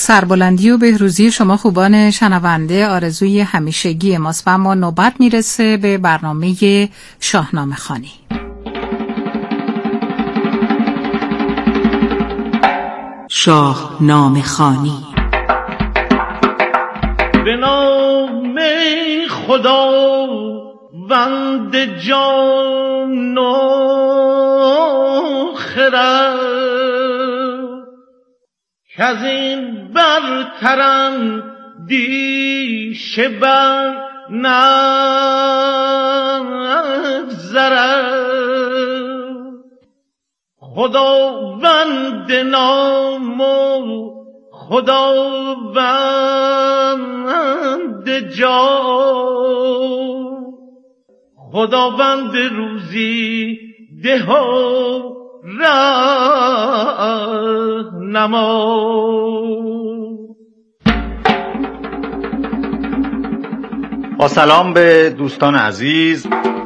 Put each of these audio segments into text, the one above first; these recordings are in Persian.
سربلندی و بهروزی شما خوبان شنونده آرزوی همیشگی ماست و اما نوبت میرسه به برنامه شاهنامه خوانی. شاهنامه خوانی. به نام خداوند جان و خرد کز این برترم دیشه بر نگذرد خداوند نام و خداوند جان خداوند روزی ده و راهنما. با سلام به دوستان عزیز،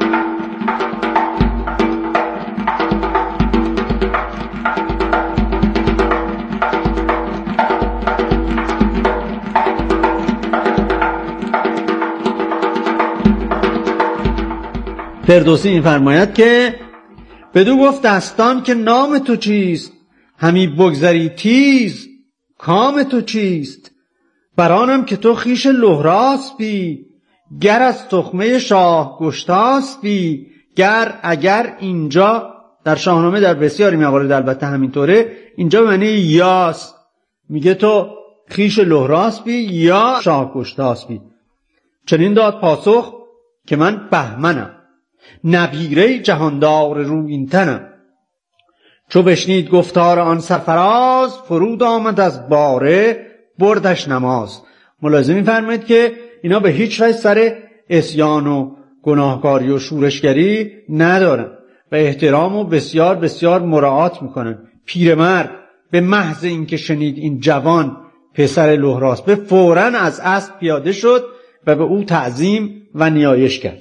فردوسی می‌فرماید که بدو گفت دستان که نام تو چیست، همی بگذری تیز کام تو چیست، برانم که تو خویش لهراسپی، گر از تخمه شاه گشتاسپی. گر اگر اینجا در شاهنامه در بسیاری موارد البته همینطوره، اینجا به معنی یاست، میگه تو خویش لهراسپی یا شاه گشتاسپی. چنین داد پاسخ که من بهمنم، نبیره جهاندار رویین تنم. چو بشنید گفتار آن سرفراز، فرود آمد از باره بردش نماز. ملاحظه می‌فرمایید که اینا به هیچ وجه سر عصیان و گناهکاری و شورشگری ندارن و احترام و بسیار بسیار مراعات میکنن. پیرمرد به محض اینکه شنید این جوان پسر لهراست، به فوراً از اسب پیاده شد و به او تعظیم و نیایش کرد.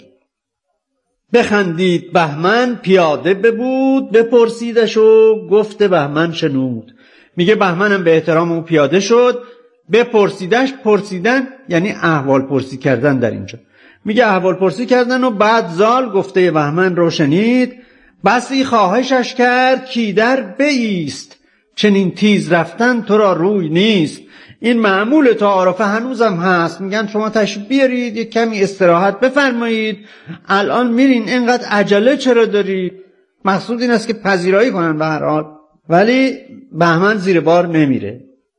بخندید بهمن پیاده ببود، بپرسیدش و گفت بهمن شنود. میگه بهمنم به احترام او پیاده شد، بپرسیدش، پرسیدن یعنی احوال پرسی کردن. در اینجا میگه احوال پرسی کردن و بعد زال گفته بهمن رو شنید. بسی خواهشش کرد کی در بایست، چنین تیز رفتن تو را روی نیست. این معمول تعارفه هنوزم هست، میگن شما تشریف بیارید یک کمی استراحت بفرمایید، الان میرین، اینقدر عجله چرا دارید؟ مقصود این است که پذیرایی کنن به هر حال. ولی بهمن زیر بار نمیره.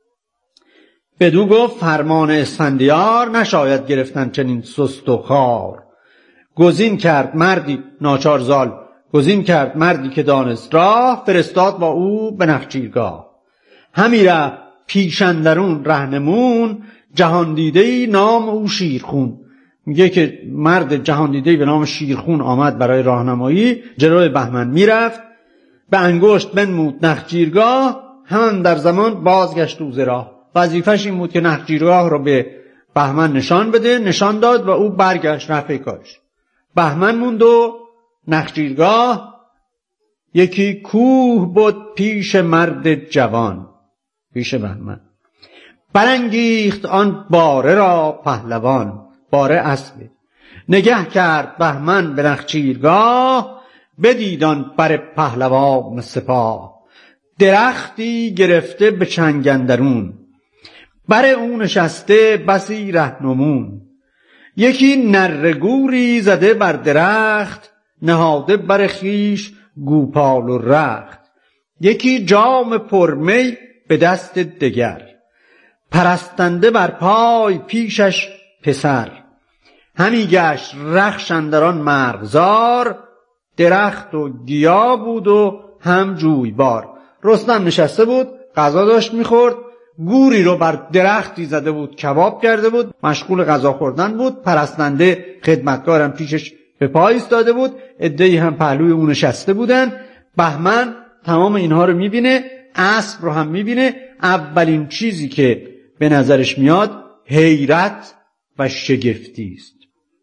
بدو گفت فرمان اسفندیار، نشاید گرفتن چنین سست و خوار. گزین کرد مردی ناچار زال، گزین کرد مردی که دانست راه، فرستاد با او به نخچیرگاه. همی رفت پیش اندرون رهنمون، جهان دیده‌ای نام او شیرخون. میگه که مرد جهان دیده‌ای به نام شیرخون آمد برای راهنمایی، جلوی بهمن میرفت، به انگشت بنمود نخچیرگاه، همان در زمان بازگشت او ز راه. وظیفش این بود که نخچیرگاه رو به بهمن نشان بده، نشان داد و او برگشت رفت کارش. بهمن موند و نخچیرگاه یکی کوه بود پیش مرد جوان، پیش بهمن. برانگیخت آن باره را پهلوان، باره اسبه. نگه کرد بهمن به نخچیرگاه، بدید آن بر پهلوان سپاه. درختی گرفته به چنگ اندرون، بر او نشسته بسی رهنمون. یکی نره گوری زده بر درخت، نهاده بر خویش گوپال و رخت. یکی جام پرمی به دست دگر، پرستنده بر پای پیشش پسر. همی گشت رخش اندران مرغزار، درخت و گیا بود و هم جویبار. رستم نشسته بود غذا داشت میخورد، گوری رو بر درختی زده بود کباب کرده بود، مشغول غذا خوردن بود. پرستنده خدمتکارم پیشش به پای ایستاده بود، عده‌ای هم پهلوی اون نشسته بودن. بهمن تمام اینها رو میبینه، اسب رو هم میبینه. اولین چیزی که به نظرش میاد حیرت و شگفتی است.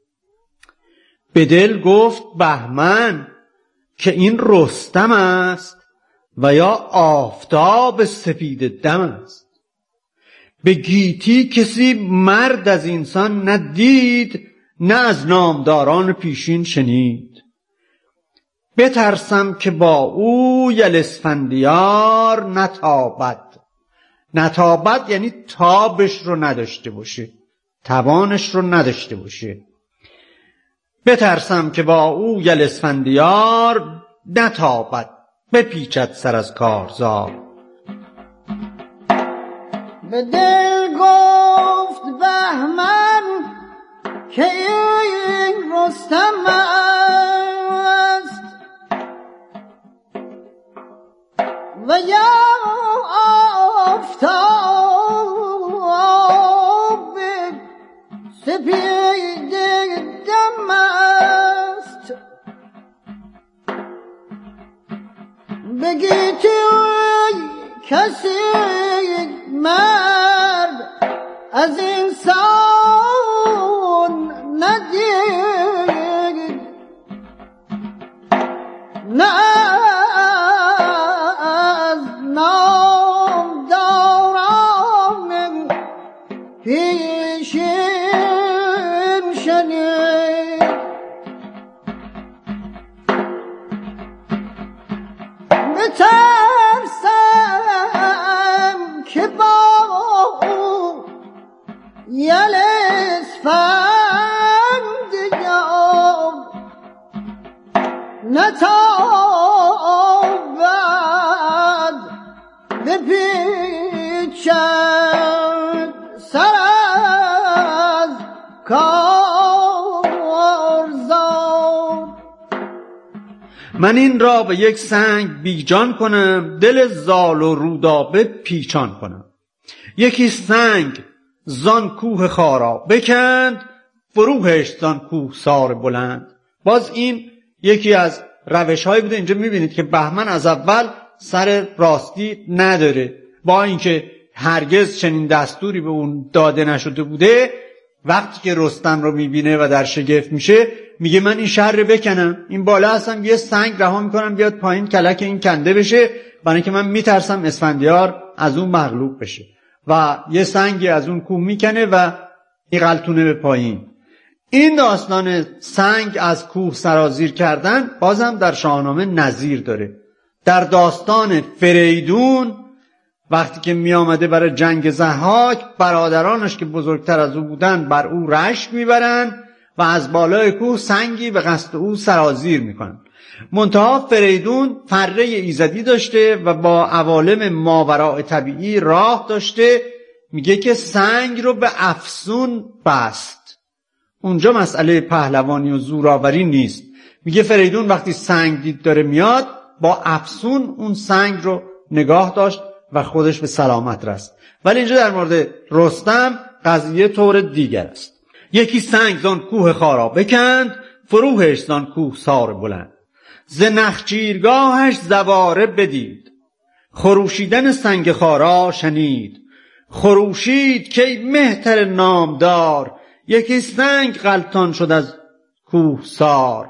به دل گفت بهمن که این رستم است و یا آفتاب سپید دم است. به گیتی کسی مرد از اینسان ندید، نه از نامداران پیشین شنید. بترسم که با او یل اسفندیار نتابد. نتابد یعنی تابش رو نداشته باشه، توانش رو نداشته باشه. بترسم که با او یل اسفندیار نتابد، بپیچد سر از کارزار. به دل گفت بهمن که این رستم است و یا آفتاب سپید دم است. بگی توی کسی مرد از انسان ندید، نه از نامداران پیشین شنید. بترسم که با او یل اسفندیار نتابد، بپیچد سر از کارزار. من این را به یک سنگ بیجان کنم، دل زال و رودابه پیچان کنم. یکی سنگ زان کوه خارا بکند، فروهشت زان کوه سار بلند. باز این یکی از روش هایی بوده. اینجا میبینید که بهمن از اول سر راستی نداره، با اینکه هرگز چنین دستوری به اون داده نشده بوده. وقتی که رستم رو میبینه و در شگفت میشه، میگه من این شهر رو بکنم، این بالا هستم یه سنگ رها میکنم بیاد پایین کلک این کنده بشه، برای اینکه من میترسم اسفندیار از اون مغلوب بشه. و یه سنگی از اون کوه میکنه و میغلطونه به پایین. این داستان سنگ از کوه سرازیر کردن بازم در شاهنامه نظیر داره. در داستان فریدون وقتی که می آمده برای جنگ ضحاک، برادرانش که بزرگتر از او بودن بر او رشک میبرن و از بالای کوه سنگی به قصد او سرازیر میکنن. منتها فریدون فره ایزدی داشته و با عوالم ماوراء طبیعی راه داشته. میگه که سنگ رو به افسون بست. اونجا مسئله پهلوانی و زوراوری نیست. میگه فریدون وقتی سنگ دید داره میاد، با افسون اون سنگ رو نگاه داشت و خودش به سلامت رست. ولی اینجا در مورد رستم قضیه طور دیگر است. یکی سنگ زان کوه خارا بکند، فروهشت زان کوه سار بلند. ز نخچیرگاهش زواره بدید، خروشیدن سنگ خارا شنید. خروشید که مهتر نامدار، یکی سنگ غلطان شد از کوه سار.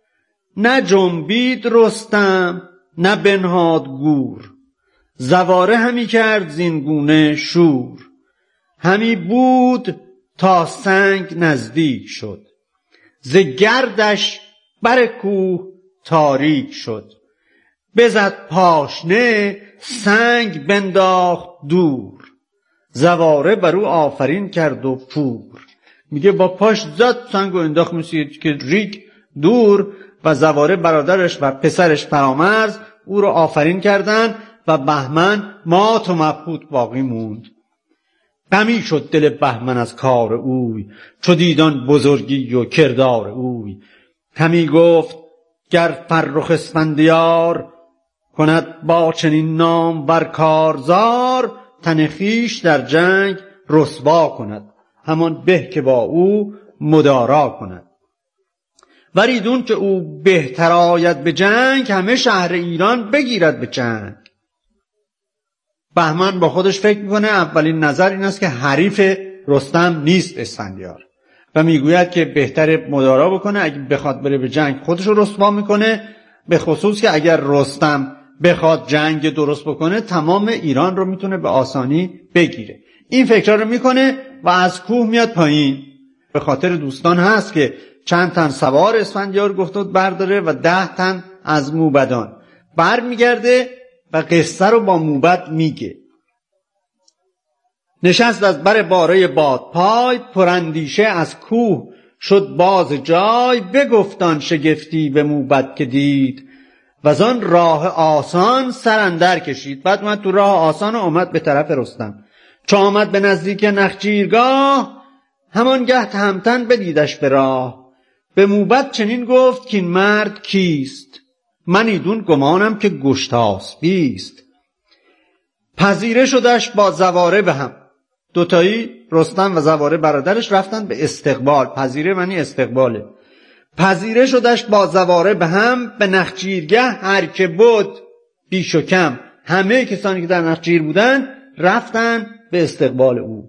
نه جنبید رستم نه بنهاد گور، زواره همی کرد زینگونه شور. همی بود تا سنگ نزدیک شد، ز گردش بر کوه تاریک شد. بزد پاشنه سنگ بنداخت دور، زواره بر او آفرین کرد و پور. میگه با پاش زد سنگ و انداخت مثل که ریگ دور و زواره برادرش و پسرش فرامرز او رو آفرین کردن و بهمن مات و مبهوت باقی موند. غمی شد دل بهمن از کار اوی، چو دیدان بزرگی و کردار اوی. همی گفت گر فرخ اسفندیار، کند با چنین نام بر کارزار. تن خویش در جنگ رسوا کند، همان به که با او مدارا کند. وریدون که او بهتر آید به جنگ، همه شهر ایران بگیرد به جنگ. بهمن با خودش فکر میکنه اولین نظر این است که حریف رستم نیست اسفندیار و میگوید که بهتر مدارا بکنه. اگه بخواد بره به جنگ خودش رو رسوا میکنه، به خصوص که اگر رستم بخواد جنگ درست بکنه تمام ایران رو میتونه به آسانی بگیره. این فکرها رو میکنه و از کوه میاد پایین. به خاطر دوستان هست که چند تن سوار اسفندیار گفته بود برداره و 10 تن از موبدان. بر میگرده و قصه رو با موبد میگه. نشست از بر باره بادپای، پراندیشه از کوه شد باز جای. بگفتان شگفتی به موبد که دید، وزان راه آسان سر اندر کشید. بعد اومد تو راه آسان و اومد به طرف رستم. چو آمد به نزدیک نخچیرگاه، همانگه تهمتن بدیدش به راه. به موبد چنین گفت که این مرد کیست؟ من ایدون گمانم که گشتاسپیست. پذیره شدش با زواره به هم. دوتایی رستم و زواره برادرش رفتن به استقبال. پذیره معنی استقباله. پذیره شدش با زواره به هم، به نخچیرگه هر که بود بیش و کم. همه کسانی که در نخچیر بودن رفتن به استقبال او.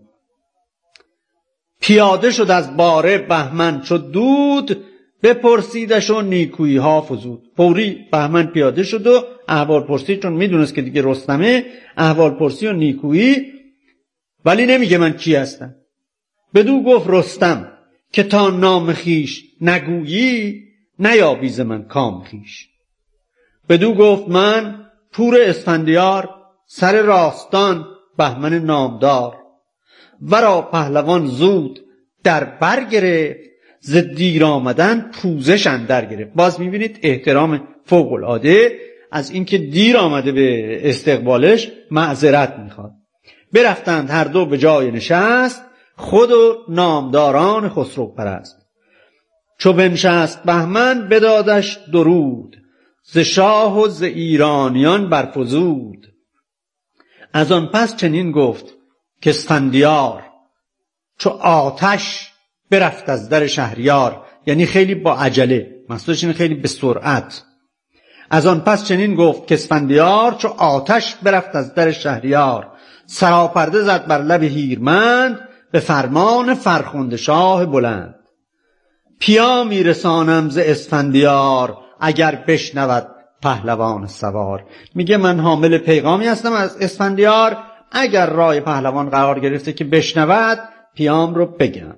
پیاده شد از باره بهمن شد دود، بپرسیدش و نیکویی ها فزود. فوری بهمن پیاده شد و احوال پرسی، چون میدونست که دیگه رستمه، احوال پرسی و نیکویی، ولی نمیگه من کی هستم. بدو گفت رستم که تا نام خیش نگویی، نیابی ز من کام خیش. بدو گفت من پور اسفندیار، سر راستان بهمن نامدار. ورا پهلوان زود در بر گرفت، ز دیر آمدن پوزش اندر گرفت. باز میبینید احترام فوق العاده از اینکه دیر آمده به استقبالش معذرت میخواد. برفتند هر دو به جای نشست، خود و نامداران خسرو پرست. چو بنشست بهمن بدادش درود، ز شاه و ز ایرانیان برفزود. از آن پس چنین گفت که اسفندیار، چو آتش برفت از در شهریار. یعنی خیلی با عجله، مقصودش اینه خیلی به سرعت. از آن پس چنین گفت که اسفندیار، چو آتش برفت از در شهریار. سراپرده زد بر لب هیرمند، به فرمان فرخنده شاه بلند. پیامی رسانم ز اسفندیار، اگر بشنود پهلوان سوار. میگه من حامل پیغامی هستم از اسفندیار، اگر رای پهلوان قرار گرفته که بشنود پیام رو بگم.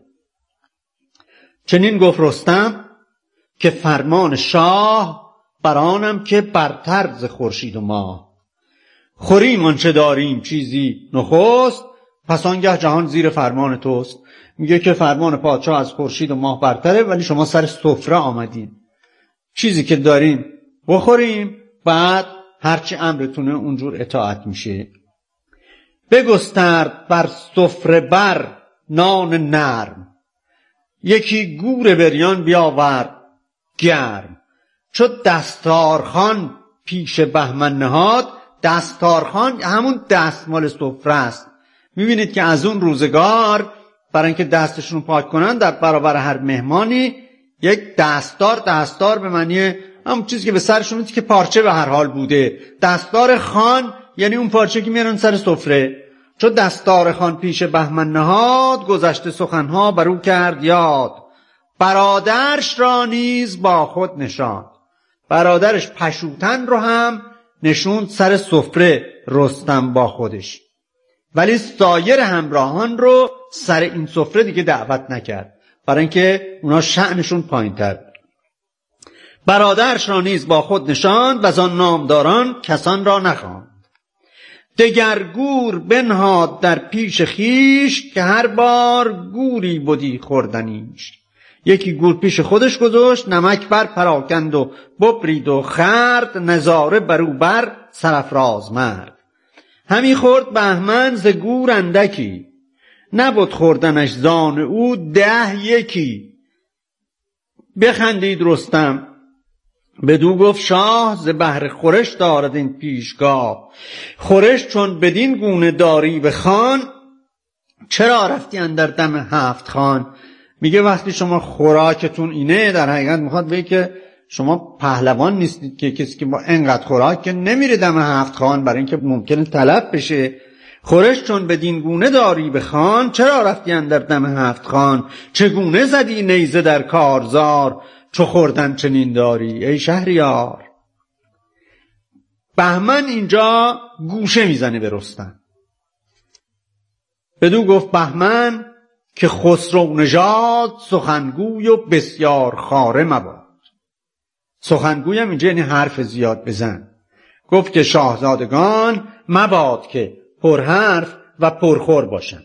چنین گفت رستم که فرمان شاه، برانم که برتر ز خورشید و ماه. خوریم آنچه داریم چیزی نخست، پس آنگه جهان زیر فرمان توست. میگه که فرمان پادشاه از خورشید و ماه برتره، ولی شما سر سفره آمدین، چیزی که داریم بخوریم، بعد هرچی امرتونه اونجور اطاعت میشه. بگسترد بر سفره بر نان نرم، یکی گور بریان بیاورد گرم. چو دستارخان پیش بهمن نهاد، دستارخان همون دستمال سفره است. میبینید که از اون روزگار برای اینکه دستشون پاک کنن در برابر هر مهمانی یک دستار به معنی همون چیزی که به سرشون میاد که پارچه به هر حال بوده. دستار خان یعنی اون پارچه که میارن سر سفره. چو دستار خان پیش بهمن نهاد، گذشته سخنها برو کرد یاد. برادرش را نیز با خود نشاند. برادرش پشوتن رو هم نشوند سر سفره رستم با خودش، ولی سایر همراهان رو سر این سفره دیگه دعوت نکرد، برای اینکه اونا شأنشون پایین‌تر. برادرش را نیز با خود نشاند، و از آن نامداران کسان را نخواند. دگر گور بنهاد در پیش خیش، که هر بار گوری بودی خوردنیش. یکی گور پیش خودش گذاشت، نمک بر پراکند و ببرید و خرد. نظاره برو بر سرافراز مرد. همی خورد بهمن ز گور اندکی، نبود خوردنش زان او 10 بخندید رستم بدو گفت شاه، ز بهر خورش دارد این پیشگاه. خورش چون بدین گونه داری به خان، چرا رفتی اندر دم 7 خان؟ میگه وقتی شما خوراکتون اینه، در حقیقت میخواد بگه که شما پهلوان نیستید که کسی که با انقدر خوراک که نمیره دم 7 خان، برای اینکه ممکنه طلب بشه. خورش چون بدین گونه داری به خان، چرا رفتی اندر دم 7 خان؟ چگونه زدی نیزه در کارزار، چو خوردن چنین داری ای شهریار. بهمن اینجا گوشه میزنه به رستم. بدو گفت بهمن که خسرو نژاد سخنگوی و بسیار خواره مباد. سخنگوی هم اینجا یعنی حرف زیاد بزن. گفت که شاهزادگان مباد که پرحرف و پرخور باشن.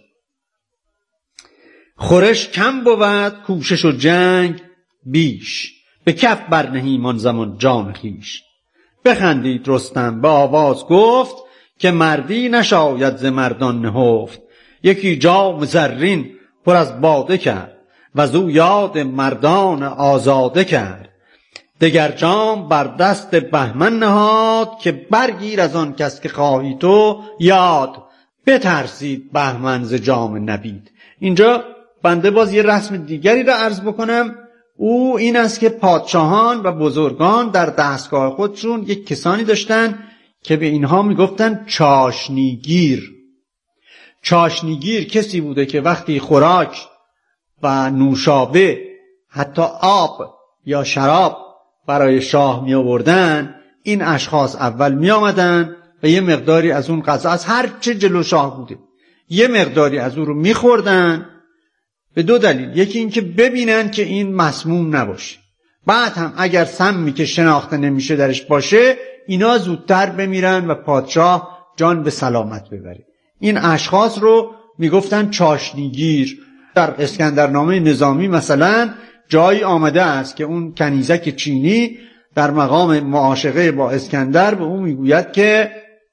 خورش کم بود کوشش و جنگ بیش، به کف برنهیم آن زمان جان خویش. بخندید رستم به آواز گفت که مردی نشاید ز مردان نهفت. یکی جام زرین پر از باده کرد وزو یاد مردان آزاده کرد. دگر جام بر دست بهمن نهاد که برگیر از آن کس که خواهی تو یاد. بترسید بهمن ز جام نبید. اینجا بنده باز یه رسم دیگری را عرض بکنم. او این است که پادشاهان و بزرگان در دستگاه خودشون یک کسانی داشتن که به اینها میگفتن چاشنیگیر. چاشنیگیر کسی بوده که وقتی خوراک و نوشابه حتی آب یا شراب برای شاه می آوردن، این اشخاص اول می آمدن و یه مقداری از اون غذا از هر چه جلو شاه بوده یه مقداری از اون رو می خوردن به دو دلیل. یکی این که ببینن که این مسموم نباشه، بعد هم اگر سمی که شناخته نمیشه درش باشه اینا زودتر بمیرن و پادشاه جان به سلامت ببره. این اشخاص رو میگفتن چاشنیگیر. در اسکندرنامه نظامی مثلا جایی آمده است که اون کنیزک چینی در مقام معاشقه با اسکندر به اون میگوید که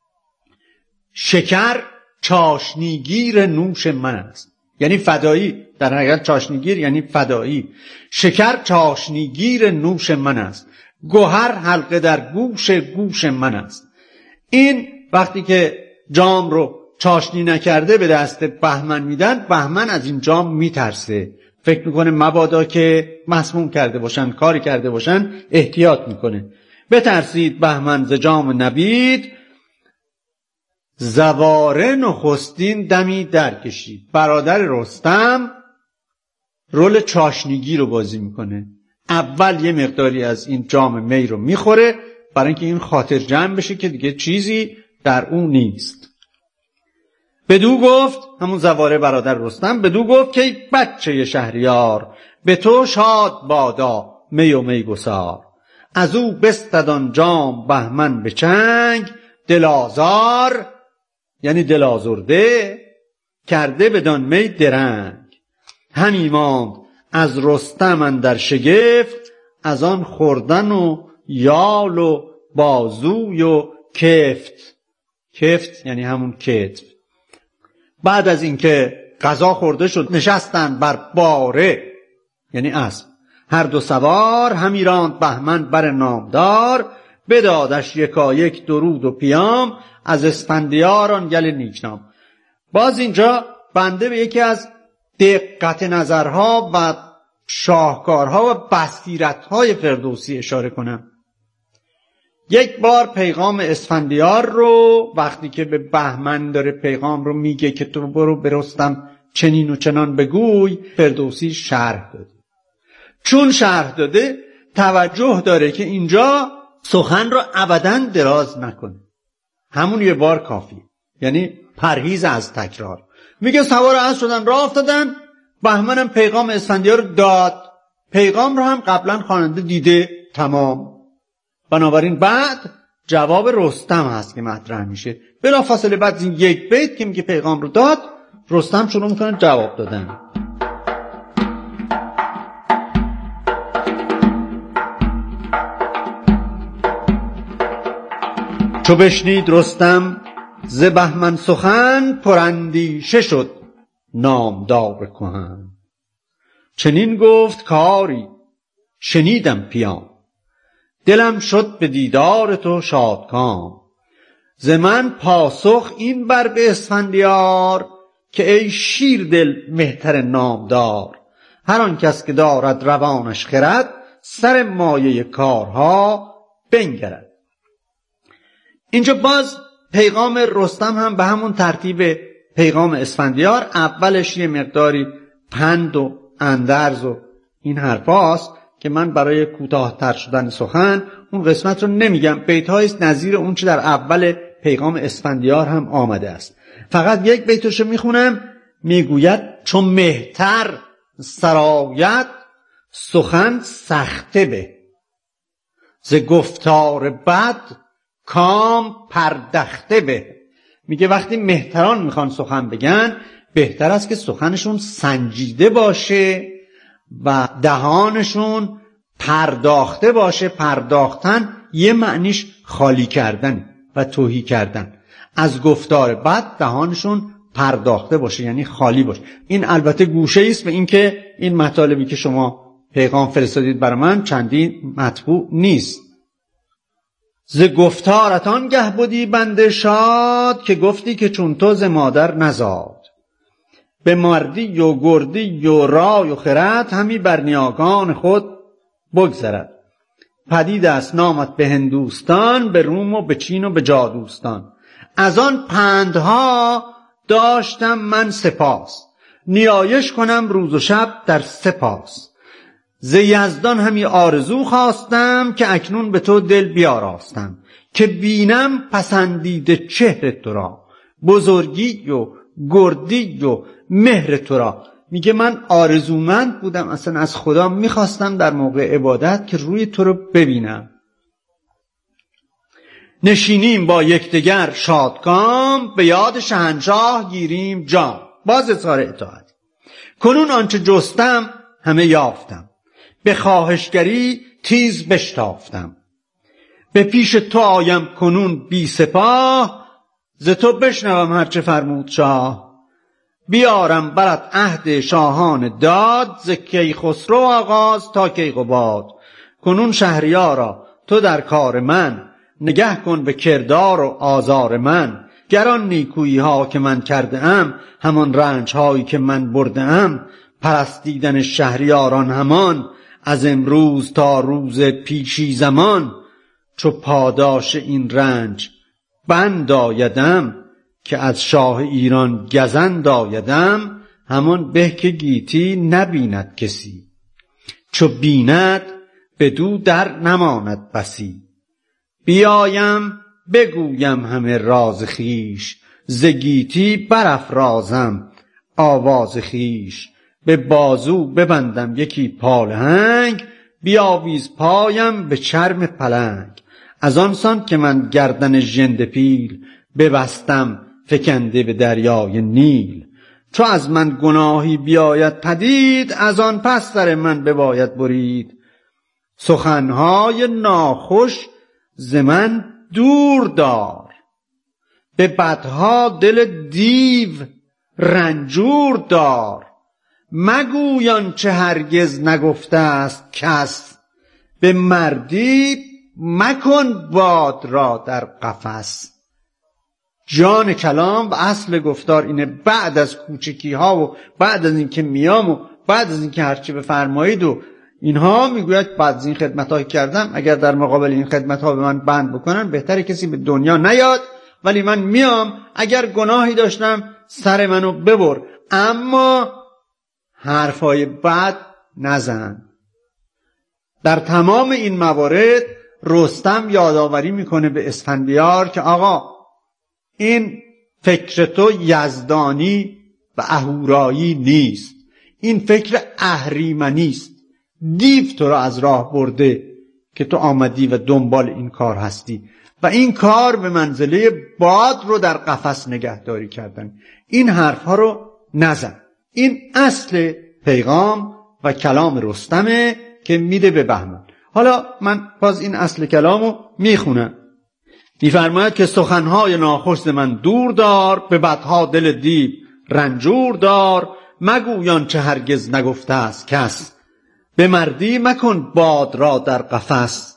شکر چاشنیگیر نوش من است، یعنی فدایی. در حقیقت چاشنیگیر یعنی فدایی. شکر چاشنیگیر نوش من است، گوهر حلقه در گوش من است. این وقتی که جام رو چاشنی نکرده به دست بهمن میدن، بهمن از این جام میترسه، فکر میکنه مبادا که مسموم کرده باشن، کاری کرده باشن، احتیاط میکنه. بترسید بهمن ز جام نبید، زواره نخستین دمی درکشید. برادر رستم رول چاشنیگی رو بازی میکنه. اول یه مقداری از این جام می رو میخوره برای اینکه این خاطر جمع بشه که دیگه چیزی در اون نیست. بدو گفت، همون زواره برادر رستم، بدو گفت که بچه شهریار به تو شاد بادا می و می گسار. از او بستدان جام بهمن به چنگ، دلازار یعنی دل آزرده کرده بدان می درنگ. همی ماند از رستم اندر شگفت، از آن خوردن و یال و بازوی و کفت. کفت یعنی همون کتف. بعد از اینکه غذا خورده شد نشستند بر باره یعنی اسب، هر دو سوار همی راند بهمن بر نامدار. بدادش یکایک درود و پیام، از اسفندیار آن گل نیکنام. باز اینجا بنده به یکی از دقت نظرها و شاهکارها و بصیرت‌های فردوسی اشاره کنم. یک بار پیغام اسفندیار رو وقتی که به بهمن داره پیغام رو میگه که تو برو به رستم چنین و چنان بگوی، فردوسی شرح داده. چون شرح داده توجه داره که اینجا سخن رو ابداً دراز نکنه، همون یه بار کافی، یعنی پرهیز از تکرار. میگه سوار اسب شدن راه افتادن، بهمنم پیغام اسفندیار رو داد. پیغام رو هم قبلا خواننده دیده تمام. بنابراین بعد جواب رستم هست که مطرح میشه. بلافاصله بعد از این یک بیت که میگه پیغام رو داد، رستم شروع میکنه جواب دادن. چو بشنید رستم ز بهمن سخن، پراندیشه شد نامدار کهن. چنین گفت کاری شنیدم پیام، دلم شد به دیدار تو شادکام. ز من پاسخ این بر به اسفندیار، که ای شیر دل مهتر نامدار. هر آن کس که دارد روانش خرد، سر مایه کارها بنگرد. اینجا باز پیغام رستم هم به همون ترتیب پیغام اسفندیار، اولش یه مقداری پند و اندرز و این حرفاست که من برای کوتاه‌تر شدن سخن اون قسمت رو نمیگم. بیت‌هاییست نظیر اون چه در اول پیغام اسفندیار هم آمده است. فقط یک بیتشو میخونم. میگوید چون مهتر سراید سخن سخته به، ز گفتار بد کام پردخته به. میگه وقتی مهتران میخوان سخن بگن بهتر است که سخنشون سنجیده باشه و دهانشون پرداخته باشه. پرداختن یه معنیش خالی کردن و تهی کردن. از گفتار بد دهانشون پرداخته باشه یعنی خالی باشه. این البته گوشه است به این که این مطالبی که شما پیغام فرستادید برای من چندین مطبوع نیست. ز گفتارت آنگه بودی بنده شاد، که گفتی که چون تو ز مادر نزاد. به مردی و گردی و رای و خرد، همی بر نیاگان خود بگذرد. پدید است نامت به هندوستان، به روم و به چین و به جادوستان. از آن پندها داشتم من سپاس، نیایش کنم روز و شب در سپاس. ز یزدان همی آرزو خواستم، که اکنون به تو دل بیاراستم. که بینم پسندیده چهر تو را، بزرگی و گردی و مهر تو را. میگه من آرزومند بودم، اصلا از خدا میخواستم در موقع عبادت که روی تو رو ببینم. نشینیم با یکدیگر شادکام، به یاد شهنشاه گیریم جام. باز اظهار اطاعت. کنون آنچه جستم همه یافتم، به خواهشگری تیز بشتافتم. به پیش تو آیم کنون بی سپاه، ز تو بشنوم هرچه فرمود شاه. بیارم برات عهد شاهان داد، ز کیخسرو آغاز تا کیقباد. کنون شهریارا تو در کار من، نگه کن به کردار و آزار من. گران نیکویی ها که من کرده ام، همان رنج هایی که من برده ام. پرستیدن شهریاران همان، از امروز تا روز پیشی زمان. چو پاداش این رنج بند آیدم، که از شاه ایران گزند آیدم. همان به که گیتی نبیند کسی، چو بیند بدو در نماند بسی. بیایم بگویم همه راز خیش، ز گیتی برافرازم آواز خیش. به بازو ببندم یکی پالهنگ، بیاویز پایم به چرم پلنگ. از آن سان که من گردن ژنده پیل، ببستم فکنده به دریای نیل. چو از من گناهی بیاید پدید، از آن پس سر من بباید برید. سخنهای ناخوش ز من دور دار، به بدها دل دیو رنجور دار. مگویان چه هرگز نگفته است کس، به مردی مکن باد را در قفس. جان کلام و اصل گفتار اینه. بعد از کوچکی ها و بعد از این که میام و بعد از این که هرچی بفرمایید و اینها، میگوید بعد از این خدمت ها کردم، اگر در مقابل این خدمت ها به من بند بکنن بهتره کسی به دنیا نیاد، ولی من میام. اگر گناهی داشتم سر منو ببر، اما حرفای بد نزن. در تمام این موارد رستم یادآوری میکنه به اسفندیار که آقا این فکر تو یزدانی و اهورایی نیست، این فکر اهریمنی است. دیو تو را از راه برده که تو آمدی و دنبال این کار هستی، و این کار به منزله باد رو در قفس نگهداری کردن. این حرفها رو نزن. این اصل پیغام و کلام رستمه که میده به بهمن. حالا من باز این اصل کلامو میخونم. میفرماید که سخنهای ناخوش ز من دور دار، به بدها دل دیو رنجور دار. مگویان چه هرگز نگفته است کس، به مردی مکن باد را در قفس.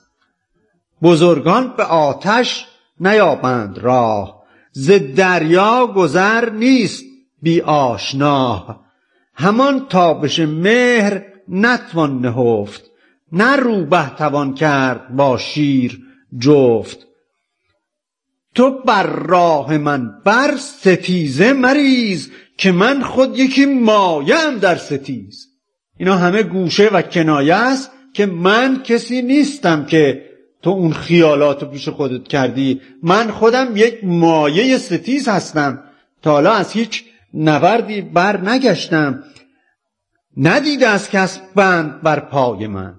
بزرگان به آتش نیابند راه، ز دریا گذر نیست بی آشنا. همان تابش مهر نتوان نهفت، نه روبه توان کرد با شیر جفت. تو بر راه من بر ستیزه مریز، که من خود یکی مایم در ستیز. اینا همه گوشه و کنایه است که من کسی نیستم که تو اون خیالاتو پیش خودت کردی. من خودم یک مایه ستیز هستم. تا حالا از هیچ نوردی بر نگشتم. ندیده از کس بند بر پای من،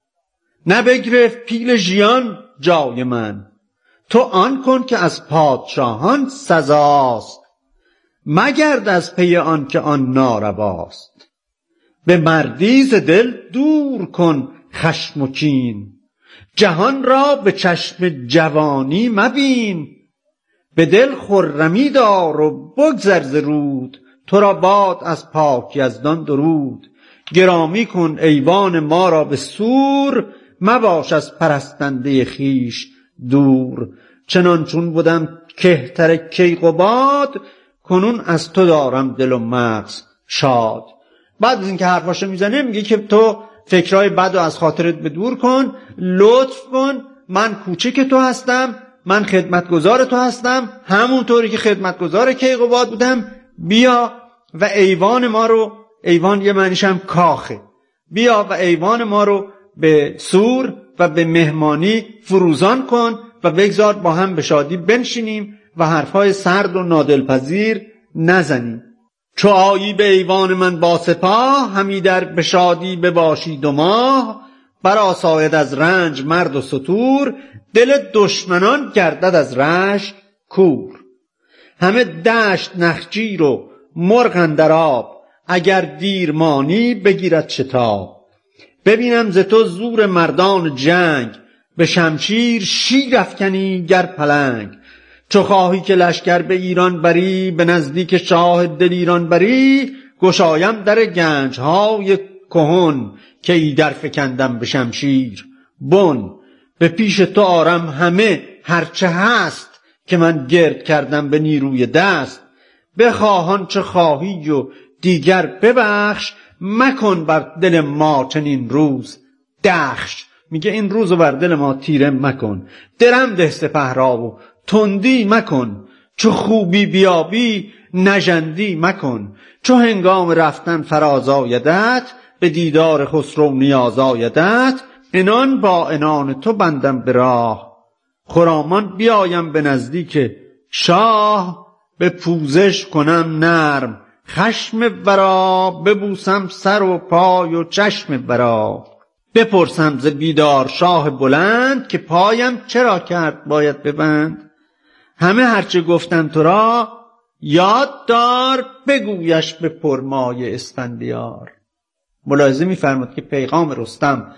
نبگرفت پیل ژیان جای من. تو آن کن که از پادشاهان سزاست، مگرد از پی آن که آن نارواست. به مردی ز دل دور کن خشم و کین، جهان را به چشم جوانی مبین. به دل خرمی دار و بگذر ز رود، تو را باد از پاک یزدان درود. گرامی کن ایوان ما را به سور، مباش از پرستنده خیش دور. چنان چون بودم کهتر کیقباد، کنون از تو دارم دل و مغز شاد. بعد از اینکه حرفاشو میزنه میگه که تو فکرهای بد رو از خاطرت به دور کن، لطف کن، من کوچک تو هستم، من خدمتگزار تو هستم، همونطوری که خدمتگزار کیقباد بودم. بیا و ایوان ما رو، ایوان یه معنیش هم کاخه، بیا و ایوان ما رو به سور و به مهمانی فروزان کن و بگذار با هم به شادی بنشینیم و حرفهای سرد و نادلپذیر نزنیم. چو آیی به ایوان من با سپاه، همی در به شادی بباشی 2 ماه. برآساید از رنج مرد و ستور، دل دشمنان گردد از رشک کور. همه دشت نخجیر و مرغ اندر آب، اگر دیر مانی بگیرد شتاب. ببینم ز تو زور مردان جنگ، به شمشیر شیر افکنی گر پلنگ. چو خواهی که لشکر به ایران بری، به نزدیک شاه دلیران بری. گشایم در گنجهای کهن، که ایدر فکندم به شمشیر بن. به پیش تو آرم همه هرچه هست، که من گرد کردم به نیروی دست. بخواهان چه خواهی و دیگر ببخش، مکن بر دل ما چنین روز دخش. میگه این روزو بر دل ما تیره مکن، درم ده سپه را و تندی مکن. چو خوبی بیابی نژندی مکن، چو هنگام رفتن فراز آیدت، به دیدار خسرو نیاز آیدت. انان با انان تو بندم به راه، خرامان بیایم به نزدیک شاه. به پوزش کنم نرم خشم ورا، ببوسم سر و پای و چشم ورا. بپرسم ز بیدار شاه بلند، که پایم چرا کرد باید ببند. همه هرچه گفتم تو را یاد دار، بگویش به پرمایه اسفندیار. ملاحظه می‌فرماد که پیغام رستم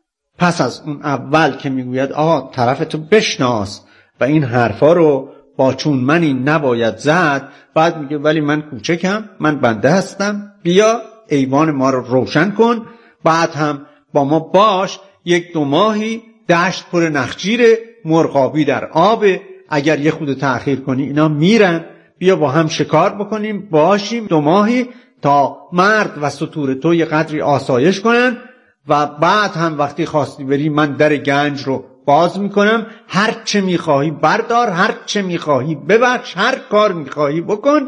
پس از اون اول که میگوید آقا طرفتو بشناس و این حرفا رو با چون منی نباید زد، بعد میگه ولی من کوچکم، من بنده هستم، بیا ایوان ما رو روشن کن، بعد هم با ما باش. 1-2 ماهی دشت پر نخجیره، مرغابی در آب، اگر یه خود تأخیر کنی اینا میرن، بیا با هم شکار بکنیم، باشیم 2 ماهی تا مرد و ستور تو یه قدری آسایش کنن و بعد هم وقتی خواستی بری من در گنج رو باز میکنم، هر چه میخواهی بردار، هر چه میخواهی ببخش، هر کار میخواهی بکن.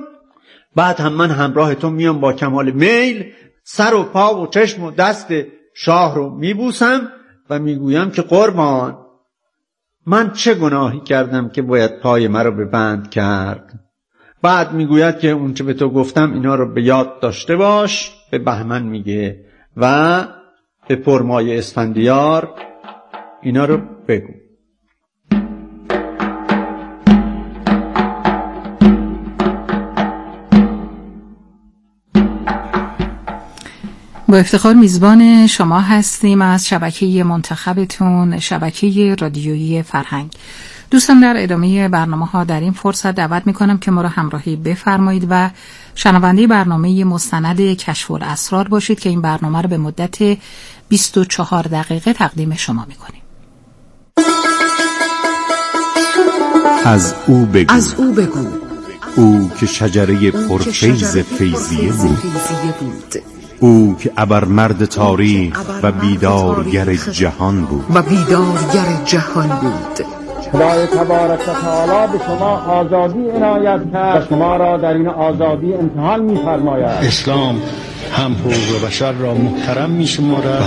بعد هم من همراه تو میام با کمال میل، سر و پا و چشم و دست شاه رو میبوسم و میگویم که قربان من چه گناهی کردم که باید پای مرا به بند کرد. بعد میگوید که اون چه به تو گفتم اینا رو به یاد داشته باش، به بهمن میگه و به پرمایه اسفندیار اینا رو بگو. با افتخار میزبان شما هستیم از شبکه منتخبتون، شبکه رادیویی فرهنگ. دوستان در ادامه برنامه‌ها در این فرصت دعوت می‌کنم که ما را همراهی بفرمایید و شنونده برنامه مستند کشف الاسرار باشید که این برنامه رو به مدت 24 دقیقه تقدیم شما می‌کنیم. از او بگو او که شجره پرفیض فیضیه بود، او که ابرمرد تاریخ و بیدارگر جهان بود. خدای تبارک و تعالی به شما آزادی عنایت کرد و شما را در این آزادی امتحان می‌فرماید. اسلام هم حقوق بشر را محترم می‌شمارد